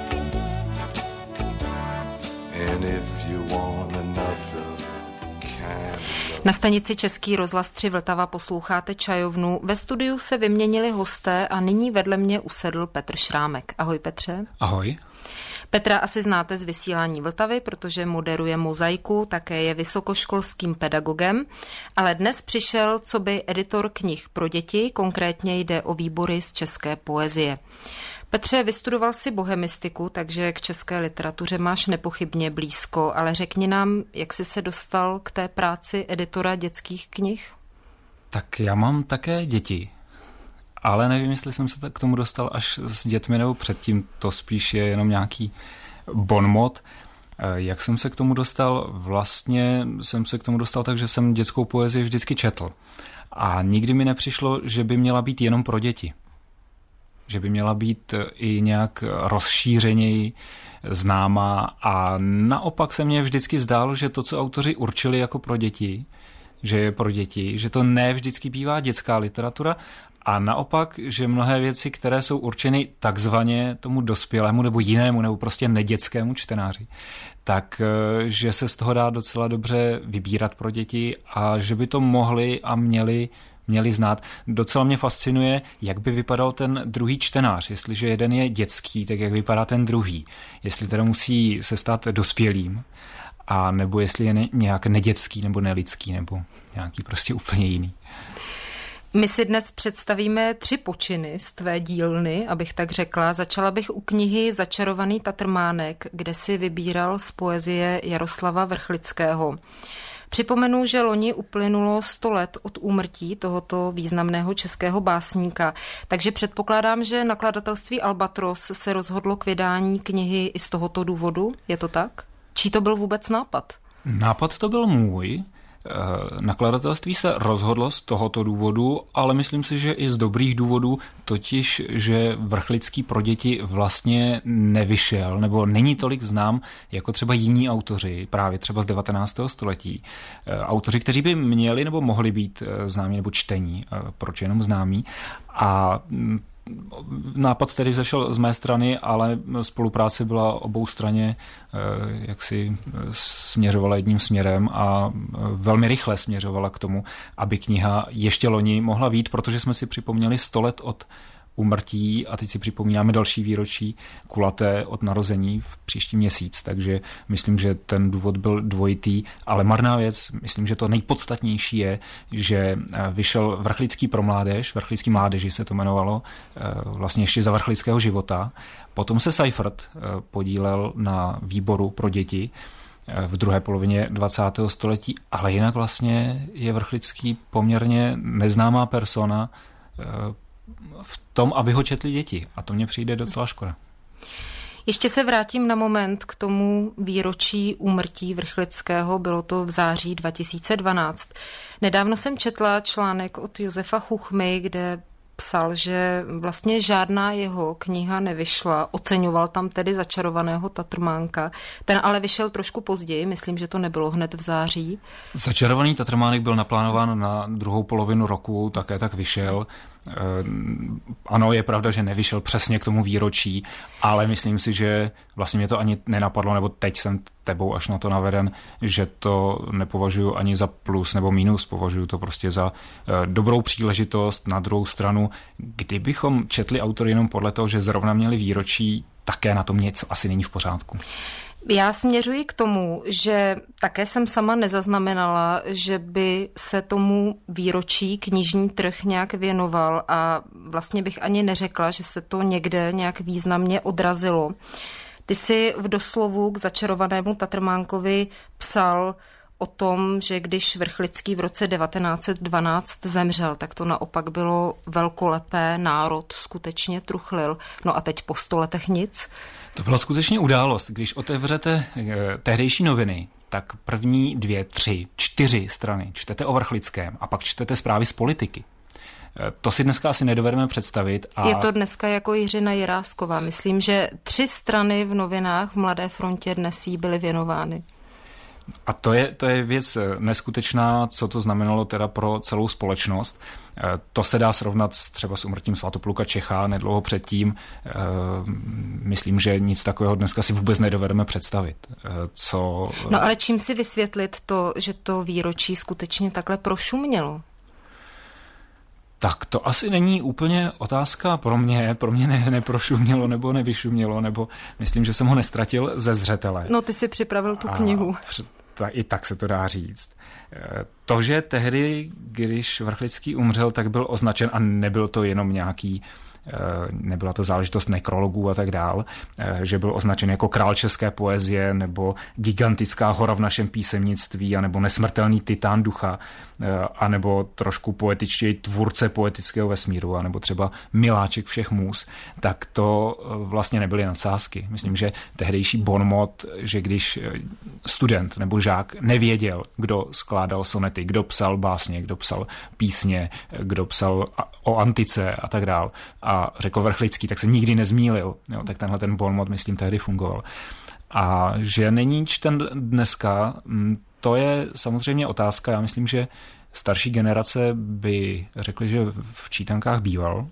And if you want another kind of... Na stanici Český rozhlas tři Vltava posloucháte Čajovnu. Ve studiu se vyměnili hosté a nyní vedle mě usedl Petr Šrámek. Ahoj Petře. Ahoj. Petra asi znáte z vysílání Vltavy, protože moderuje Mozaiku, také je vysokoškolským pedagogem, ale dnes přišel coby editor knih pro děti, konkrétně jde o výbory z české poezie. Petře, vystudoval si bohemistiku, takže k české literatuře máš nepochybně blízko, ale řekni nám, jak jsi se dostal k té práci editora dětských knih? Tak já mám také děti, ale nevím, jestli jsem se k tomu dostal až s dětmi nebo předtím, to spíš je jenom nějaký bonmot. Jak jsem se k tomu dostal? Vlastně jsem se k tomu dostal tak, že jsem dětskou poezii vždycky četl. A nikdy mi nepřišlo, že by měla být jenom pro děti. Že by měla být i nějak rozšířeněji známá a naopak se mně vždycky zdálo, že to, co autoři určili jako pro děti, že je pro děti, že to ne vždycky bývá dětská literatura a naopak, že mnohé věci, které jsou určeny takzvaně tomu dospělému nebo jinému nebo prostě nedětskému čtenáři, tak že se z toho dá docela dobře vybírat pro děti a že by to mohli a měli měli znát. Docela mě fascinuje, jak by vypadal ten druhý čtenář. Jestliže jeden je dětský, tak jak vypadá ten druhý. Jestli teda musí se stát dospělým, a nebo jestli je nějak nedětský nebo nelidský, nebo nějaký prostě úplně jiný. My si dnes představíme tři počiny z tvé dílny, abych tak řekla. Začala bych u knihy Začarovaný tatrmánek, kde si vybíral z poezie Jaroslava Vrchlického. Připomenu, že loni uplynulo sto let od úmrtí tohoto významného českého básníka, takže předpokládám, že nakladatelství Albatros se rozhodlo k vydání knihy i z tohoto důvodu. Je to tak? Čí to byl vůbec nápad? Nápad to byl můj. Nakladatelství se rozhodlo z tohoto důvodu, ale myslím si, že i z dobrých důvodů, totiž, že Vrchlický pro děti vlastně nevyšel, nebo není tolik znám jako třeba jiní autoři, právě třeba z devatenáctého století. Autoři, kteří by měli nebo mohli být známí nebo čtení, proč jenom známí. A nápad tedy vzešel z mé strany, ale spolupráce byla obou straně, jak si směřovala jedním směrem a velmi rychle směřovala k tomu, aby kniha ještě loni mohla vyjít, protože jsme si připomněli sto let od úmrtí a teď si připomínáme další výročí kulaté od narození v příští měsíc, takže myslím, že ten důvod byl dvojitý, ale marná věc, myslím, že to nejpodstatnější je, že vyšel Vrchlický pro mládež, Vrchlický mládeži se to jmenovalo, vlastně ještě za Vrchlického života. Potom se Seifert podílel na výboru pro děti v druhé polovině dvacátého století, ale jinak vlastně je Vrchlický poměrně neznámá persona v tom, aby ho četli děti. A to mně přijde docela škoda. Ještě se vrátím na moment k tomu výročí úmrtí Vrchlického. Bylo to v září dva tisíce dvanáct. Nedávno jsem četla článek od Josefa Chuchmy, kde psal, že vlastně žádná jeho kniha nevyšla. Oceňoval tam tedy Začarovaného tatrmánka. Ten ale vyšel trošku později, myslím, že to nebylo hned v září. Začarovaný tatrmánek byl naplánován na druhou polovinu roku, také tak vyšel. Ano, je pravda, že nevyšel přesně k tomu výročí, ale myslím si, že vlastně mě to ani nenapadlo, nebo teď jsem tebou až na to naveden, že to nepovažuji ani za plus nebo minus, považuji to prostě za dobrou příležitost. Na druhou stranu, kdybychom četli autory jenom podle toho, že zrovna měli výročí, také na tom něco asi není v pořádku. Já směřuji k tomu, že také jsem sama nezaznamenala, že by se tomu výročí knižní trh nějak věnoval a vlastně bych ani neřekla, že se to někde nějak významně odrazilo. Ty jsi v doslovu k Začarovanému tatrmánkovi psal o tom, že když Vrchlický v roce devatenáct set dvanáct zemřel, tak to naopak bylo velkolepé, národ skutečně truchlil. No a teď po sto letech nic. To byla skutečně událost. Když otevřete tehdejší noviny, tak první dvě, tři, čtyři strany čtete o Vrchlickém a pak čtete zprávy z politiky. To si dneska asi nedovedeme představit. A... Je to dneska jako Jiřina Jirásková. Myslím, že tři strany v novinách v Mladé frontě dnes jí byly věnovány. A to je, to je věc neskutečná, co to znamenalo teda pro celou společnost. To se dá srovnat třeba s úmrtím Svatopluka Čecha nedlouho předtím. Myslím, že nic takového dneska si vůbec nedovedeme představit. Co... No ale čím si vysvětlit to, že to výročí skutečně takhle prošumělo? Tak to asi není úplně otázka pro mě. Pro mě ne, neprošumělo nebo nevyšumělo, nebo myslím, že jsem ho nestratil ze zřetele. No ty si připravil tu knihu. A i tak se to dá říct. To, že tehdy, když Vrchlický umřel, tak byl označen, a nebyl to jenom nějaký, nebyla to záležitost nekrologů a tak dál, že byl označen jako král české poezie, nebo gigantická hora v našem písemnictví, anebo nesmrtelný titán ducha, anebo trošku poetičtěji tvůrce poetického vesmíru, anebo třeba miláček všech můz, tak to vlastně nebyly nadsázky. Myslím, že tehdejší bonmot, že když student nebo žák nevěděl, kdo skládal sonety, kdo psal básně, kdo psal písně, kdo psal o antice a tak dál, a řekl Vrchlický, tak se nikdy nezmýlil. Jo, tak tenhle ten bonmot, myslím, tehdy fungoval. A že není čten dneska, to je samozřejmě otázka. Já myslím, že starší generace by řekli, že v čítankách býval.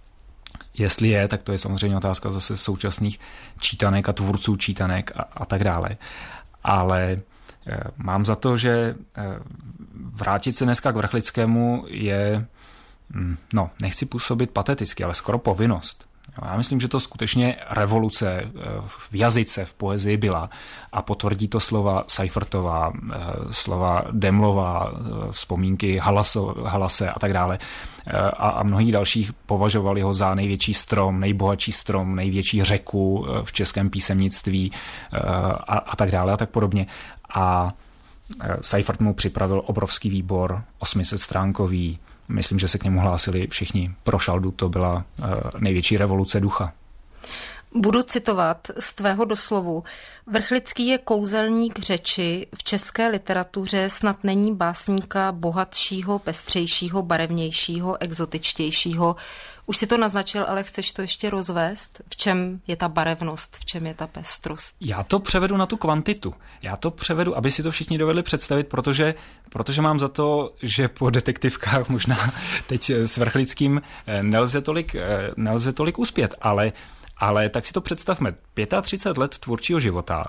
Jestli je, tak to je samozřejmě otázka zase současných čítanek a tvůrců čítanek a, a tak dále. Ale eh, mám za to, že eh, vrátit se dneska k Vrchlickému je, hm, no, nechci působit pateticky, ale skoro povinnost. Já myslím, že to skutečně revoluce v jazyce, v poezii byla, a potvrdí to slova Seifertová, slova Demlová, vzpomínky Halaso, Halase a tak dále. A, a mnohých dalších považovali ho za největší strom, nejbohatší strom, největší řeku v českém písemnictví a, a tak dále a tak podobně. A Seifert mu připravil obrovský výbor, osmisetstránkový. Myslím, že se k němu hlásili všichni. Pro Šaldu to byla největší revoluce ducha. Budu citovat z tvého doslovu. Vrchlický je kouzelník řeči, v české literatuře snad není básníka bohatšího, pestřejšího, barevnějšího, exotičtějšího. Už si to naznačil, ale chceš to ještě rozvést? V čem je ta barevnost, v čem je ta pestrost? Já to převedu na tu kvantitu. Já to převedu, aby si to všichni dovedli představit, protože, protože mám za to, že po detektivkách možná teď s Vrchlickým nelze tolik, nelze tolik uspět, ale Ale tak si to představme. třicet pět let tvůrčího života,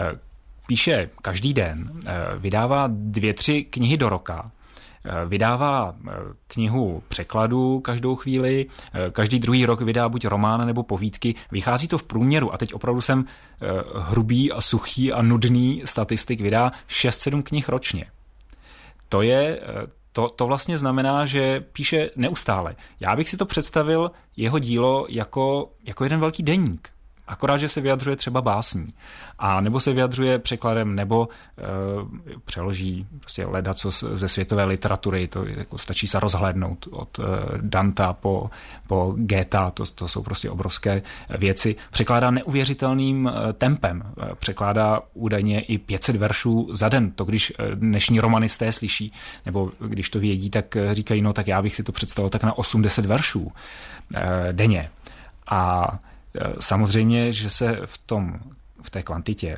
píše každý den, vydává dvě, tři knihy do roka, vydává knihu překladů každou chvíli, každý druhý rok vydá buď román nebo povídky. Vychází to v průměru, a teď opravdu jsem hrubý a suchý a nudný statistik, vydá šest sedm knih ročně. To je... To, to vlastně znamená, že píše neustále. Já bych si to představil, jeho dílo, jako, jako jeden velký deník. Akorát, že se vyjadřuje třeba básní. A nebo se vyjadřuje překladem, nebo e, přeloží prostě ledacos ze světové literatury. To jako stačí se rozhlédnout od e, Danta po, po Goetha. To, to jsou prostě obrovské věci. Překládá neuvěřitelným e, tempem. E, překládá údajně i pět set veršů za den. To, když dnešní romanisté slyší, nebo když to vědí, tak říkají, no tak já bych si to představil tak na osm deset veršů e, denně. A samozřejmě, že se v tom, v té kvantitě,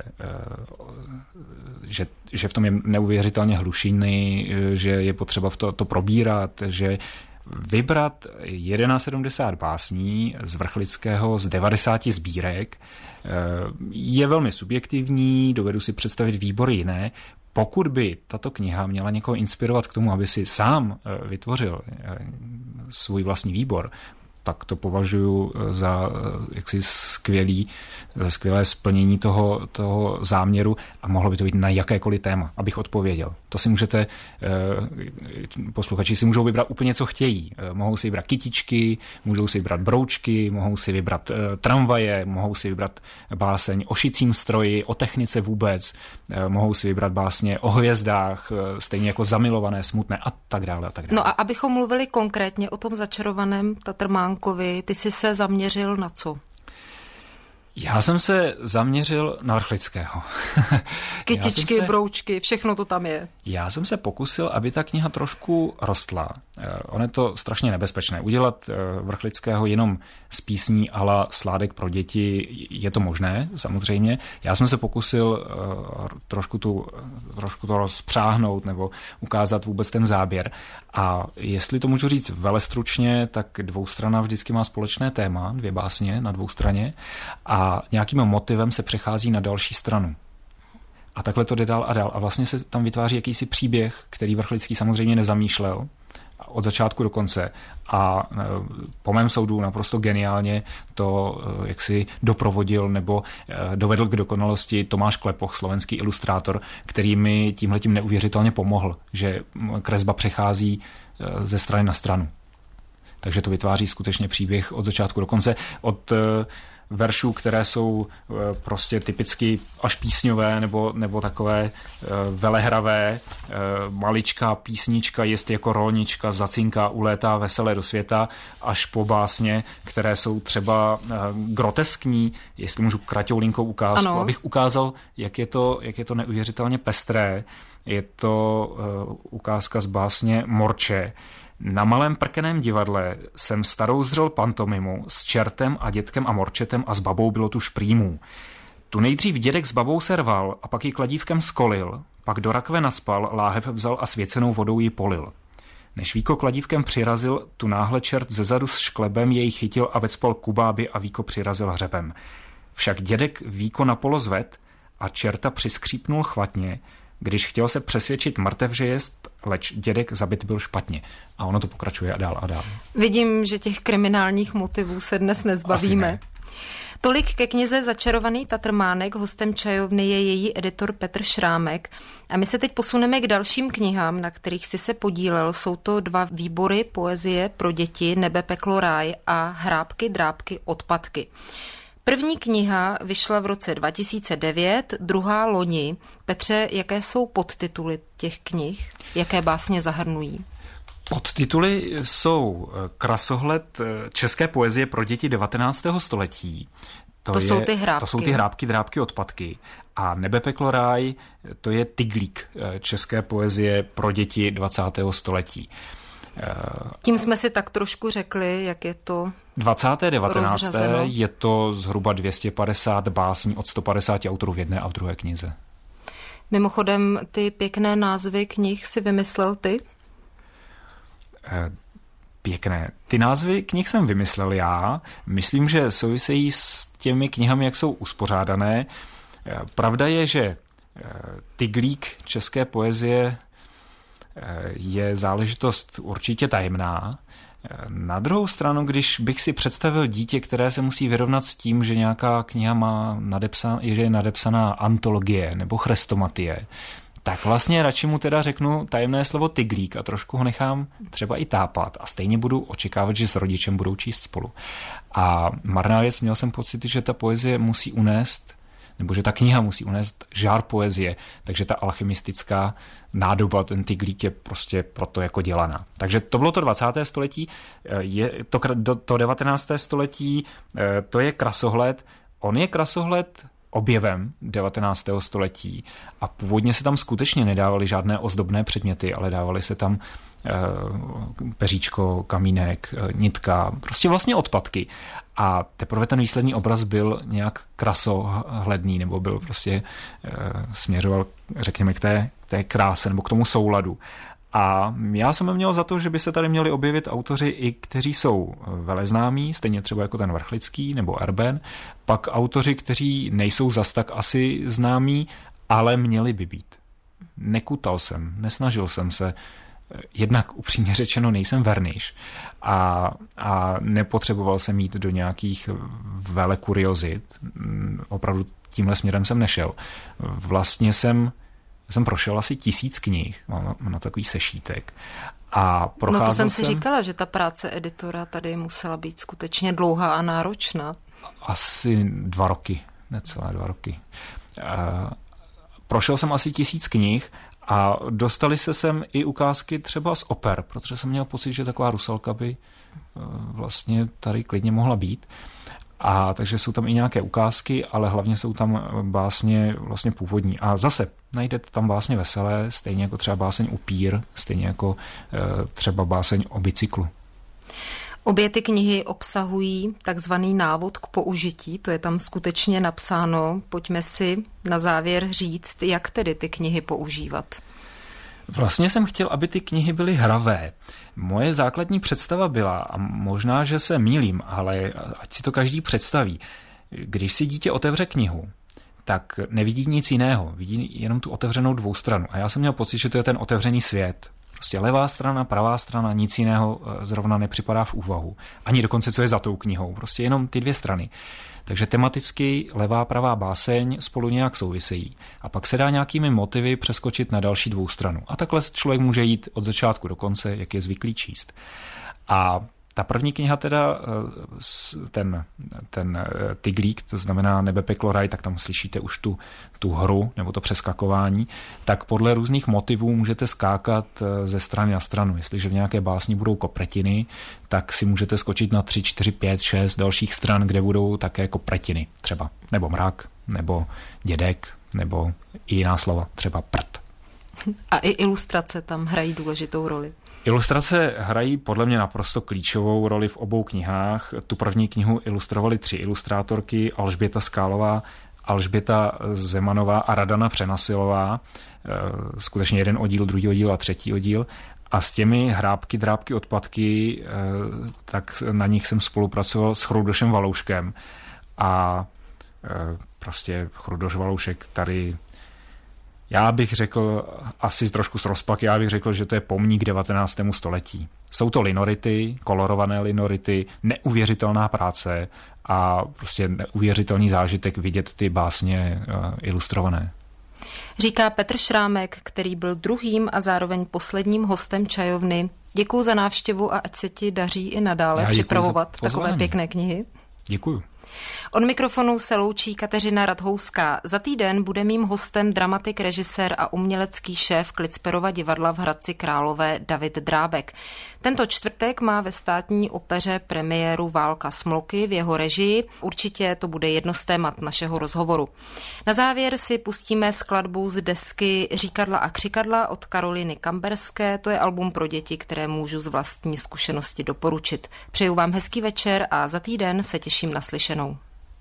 že, že v tom je neuvěřitelně hlušiny, že je potřeba v to, to probírat, že vybrat sedmdesát jedna básní z Vrchlického z devadesáti sbírek je velmi subjektivní, dovedu si představit výbory jiné. Pokud by tato kniha měla někoho inspirovat k tomu, aby si sám vytvořil svůj vlastní výbor, tak to považuji za jaksi skvělý, za skvělé splnění toho, toho záměru, a mohlo by to být na jakékoliv téma, abych odpověděl. To si můžete, posluchači si můžou vybrat úplně, co chtějí. Mohou si vybrat kytičky, můžou si vybrat broučky, mohou si vybrat tramvaje, mohou si vybrat báseň o šicím stroji, o technice vůbec, mohou si vybrat básně o hvězdách, stejně jako Zamilované, Smutné a tak dále. A tak dále. No a abychom mluvili konkrétně o tom začarovaném Tatrmánkovi, ty jsi se zaměřil na co? Já jsem se zaměřil na Vrchlického. Kytičky, se, broučky, všechno to tam je. Já jsem se pokusil, aby ta kniha trošku rostla. Ono je to strašně nebezpečné. Udělat Vrchlického jenom z písní a la Sládek pro děti je to možné, samozřejmě. Já jsem se pokusil trošku, tu, trošku to rozpřáhnout nebo ukázat vůbec ten záběr. A jestli to můžu říct velestručně, tak dvoustrana vždycky má společné téma, dvě básně na dvou straně a nějakým motivem se přechází na další stranu. A takhle to jde dál a dál. A vlastně se tam vytváří jakýsi příběh, který Vrchlický samozřejmě nezamýšlel od začátku do konce. A po mém soudu naprosto geniálně to jaksi doprovodil nebo dovedl k dokonalosti Tomáš Klepoch, slovenský ilustrátor, který mi tímhletím neuvěřitelně pomohl, že kresba přechází ze strany na stranu. Takže to vytváří skutečně příběh od začátku do konce. Od veršů, které jsou prostě typicky až písňové nebo, nebo takové velehravé, maličká písnička jest jako rolnička, zacinká, ulétá veselé do světa, až po básně, které jsou třeba groteskní, jestli můžu kratoulinkou ukázku, ano. Abych ukázal, jak je to, jak je to neuvěřitelně pestré. Je to ukázka z básně Morče. Na malém prkeném divadle jsem starou zřel pantomimu s čertem a dětkem a morčetem a s babou bylo tu šprýmů. Tu nejdřív dědek s babou se rval a pak ji kladívkem skolil, pak do rakve naspal, láhev vzal a svěcenou vodou ji polil. Než Víko kladívkem přirazil, tu náhle čert zezadu s šklebem jej chytil a vecpal kubáby a Víko přirazil hřebem. Však dědek Víko napolo zved a čerta přiskřípnul chvatně, když chtěl se přesvědčit mrtev, že jest, leč dědek zabit byl špatně. A ono to pokračuje a dál a dál. Vidím, že těch kriminálních motivů se dnes nezbavíme. Ne. Tolik ke knize Začarovaný Tatrmánek, hostem čajovny je její editor Petr Šrámek. A my se teď posuneme k dalším knihám, na kterých si se podílel. Jsou to dva výbory poezie pro děti Nebe, peklo, ráj a Hrábky, drábky, odpadky. První kniha vyšla v roce dva tisíce devět, druhá loni. Petře, jaké jsou podtituly těch knih? Jaké básně zahrnují? Podtituly jsou Krasohled české poezie pro děti devatenáctého století. To, to je, jsou ty hrábky. To jsou ty hrábky, drábky, odpadky. A Nebe, peklo, ráj, to je Tyglík české poezie pro děti dvacátého století. Tím jsme si tak trošku řekli, jak je to dvacátého devatenáctého je to zhruba dvě stě padesát básní od sto padesát autorů v jedné a v druhé knize. Mimochodem, ty pěkné názvy knih si vymyslel ty? Pěkné. Ty názvy knih jsem vymyslel já. Myslím, že souvisejí s těmi knihami, jak jsou uspořádané. Pravda je, že Tyglík české poezie je záležitost určitě tajemná. Na druhou stranu, když bych si představil dítě, které se musí vyrovnat s tím, že nějaká kniha má nadepsan, že je nadepsaná antologie nebo chrestomatie, tak vlastně radši mu teda řeknu tajemné slovo Tyglík a trošku ho nechám třeba i tápat a stejně budu očekávat, že s rodičem budou číst spolu. A marná věc, měl jsem pocit, že ta poezie musí unést, nebo že ta kniha musí unést žár poezie, takže ta alchymistická nádoba, ten Tyglík je prostě proto jako dělaná. Takže to bylo to dvacátého století, je to, to devatenáctého století, to je Krasohled. On je Krasohled objevem devatenáctého století a původně se tam skutečně nedávaly žádné ozdobné předměty, ale dávaly se tam peříčko, kamínek, nitka, prostě vlastně odpadky. A teprve ten výsledný obraz byl nějak krasohledný, nebo byl prostě směřoval, řekněme, k té, k té kráse nebo k tomu souladu. A já jsem měl za to, že by se tady měli objevit autoři, i kteří jsou veleznámí, stejně třeba jako ten Vrchlický nebo Erben, pak autoři, kteří nejsou zas tak asi známí, ale měli by být. Nekutal jsem, nesnažil jsem se, jednak upřímně řečeno nejsem verniš a, a nepotřeboval jsem jít do nějakých velekuriozit. Opravdu tímhle směrem jsem nešel. Vlastně jsem jsem prošel asi tisíc knih, mám na takový sešítek. A no to jsem si jsem... říkala, že ta práce editora tady musela být skutečně dlouhá a náročná. Asi dva roky, necelé dva roky. A prošel jsem asi tisíc knih a dostali se sem i ukázky třeba z oper, protože jsem měl pocit, že taková Rusalka by vlastně tady klidně mohla být. A takže jsou tam i nějaké ukázky, ale hlavně jsou tam básně vlastně původní. A zase najdete tam básně veselé, stejně jako třeba báseň Upír, stejně jako e, třeba báseň o bicyklu. Obě ty knihy obsahují takzvaný návod k použití, to je tam skutečně napsáno. Pojďme si na závěr říct, jak tedy ty knihy používat. Vlastně jsem chtěl, aby ty knihy byly hravé. Moje základní představa byla, a možná, že se mýlím, ale ať si to každý představí, když si dítě otevře knihu, tak nevidí nic jiného, vidí jenom tu otevřenou dvoustranu. A já jsem měl pocit, že to je ten otevřený svět. Prostě levá strana, pravá strana, nic jiného zrovna nepřipadá v úvahu. Ani dokonce, co je za tou knihou. Prostě jenom ty dvě strany. Takže tematicky levá pravá báseň spolu nějak souvisejí. A pak se dá nějakými motivy přeskočit na další dvoustranu. A takhle člověk může jít od začátku do konce, jak je zvyklý číst. A ta první kniha teda, ten, ten Tyglík, to znamená Nebe, peklo, raj, tak tam slyšíte už tu, tu hru nebo to přeskakování, tak podle různých motivů můžete skákat ze strany na stranu. Jestliže v nějaké básni budou kopretiny, tak si můžete skočit na tři, čtyři, pět, šest dalších stran, kde budou také kopretiny třeba. Nebo mrak, nebo dědek, nebo i jiná slova, třeba prd. A i ilustrace tam hrají důležitou roli. Ilustrace hrají podle mě naprosto klíčovou roli v obou knihách. Tu první knihu ilustrovali tři ilustrátorky, Alžběta Skálová, Alžběta Zemanová a Radana Přenasilová. Skutečně jeden oddíl, druhý oddíl a třetí oddíl. A s těmi hrábky, drábky, odpadky, tak na nich jsem spolupracoval s Chroudošem Valouškem. A prostě Chroudoš Valoušek tady... Já bych řekl, asi trošku s rozpak, já bych řekl, že to je pomník devatenáctému století. Jsou to linority, kolorované linority, neuvěřitelná práce a prostě neuvěřitelný zážitek vidět ty básně uh, ilustrované. Říká Petr Šrámek, který byl druhým a zároveň posledním hostem čajovny. Děkuju za návštěvu a ať se ti daří i nadále připravovat takové pěkné knihy. Děkuju. Od mikrofonu se loučí Kateřina Rathouská. Za týden bude mým hostem dramatik, režisér a umělecký šéf Klicperova divadla v Hradci Králové David Drábek. Tento čtvrtek má ve Státní opeře premiéru Válka smloky v jeho režii. Určitě to bude jedno z témat našeho rozhovoru. Na závěr si pustíme skladbu z desky Říkadla a křikadla od Karoliny Kamberské. To je album pro děti, které můžu z vlastní zkušenosti doporučit. Přeju vám hezký večer a za týden se těším na slyšenou.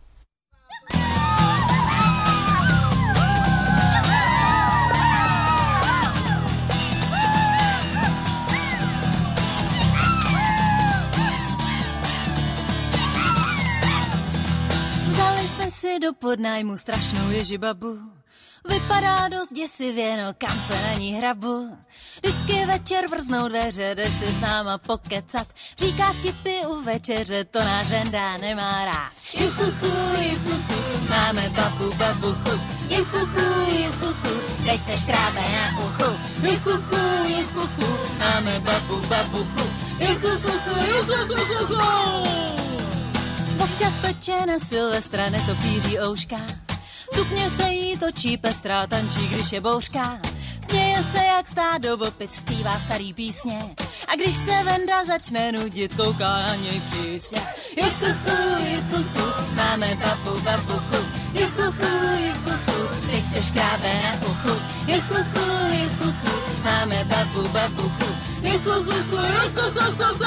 Vzali jsme si do podnájmu strašnou ježibabu. Vypadá dost děsivě, no kam se na ní hrabu. Vždycky večer vrznou dveře, jde si s náma pokecat. Říká vtipy u večeře, to náš Venda nemá rád. Juchuchu, juchuchu, máme babu, babuchu. Juchuchu, juchuchu, teď se škrábe na uchu. Juchuchu, juchuchu, máme babu, babuchu. Juchuchu, juchuchu. Občas peče na Silvestra, netopíří ouška. Sukně se jí točí pestrá, tančí, když je bouřka. Směje se jak stádo opic, zpívá starý písně. A když se Venda začne nudit, kouká na něj přísně. Juchuchu, juchuchu, máme babu, babuchu. Juchuchu, juchuchu, teď se škrábe na uchu. Juchuchu, juchuchu, máme babu, babuchu. Juchuchu, juchuchu,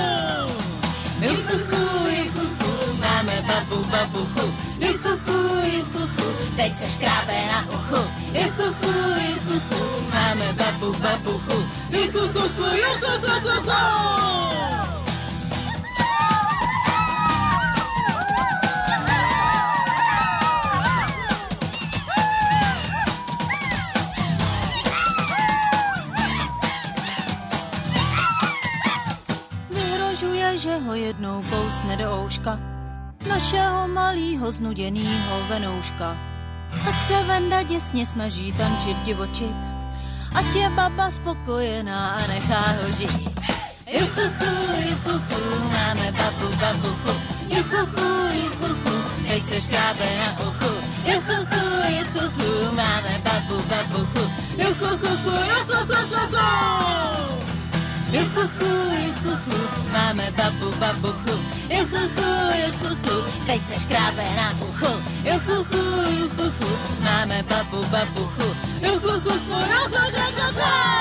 juchuchu, juchuchu, máme babu, babuchu. Juchuchu, juchuchu, teď se škrábe na uchu. Juchuchu, juchuchu, máme babu, babuchu. Juchuchu, juchuchu. Vyhrožuje, že ho jednou kousne do ouška našeho malýho znuděnýho venouška. Tak se Venda děsně snaží tančit, divočit, ať je baba spokojená a nechá ho žít. Juchuchu, juchuchu, máme babu, babuchu. Juchuchu, juchuchu, teď se škrábe na uchu. Juchuchu, juchuchu, máme babu, babuchu. Juchuchu, juchuchu, juchuchu, juchuchu, máme máme babu, babuchu. Juchuchu, juchuchu, teď se škrábe na uchu. Juchuchu, juchuchu, máme babu, babuchu. Juchuchu, juchuchu, juchuchu.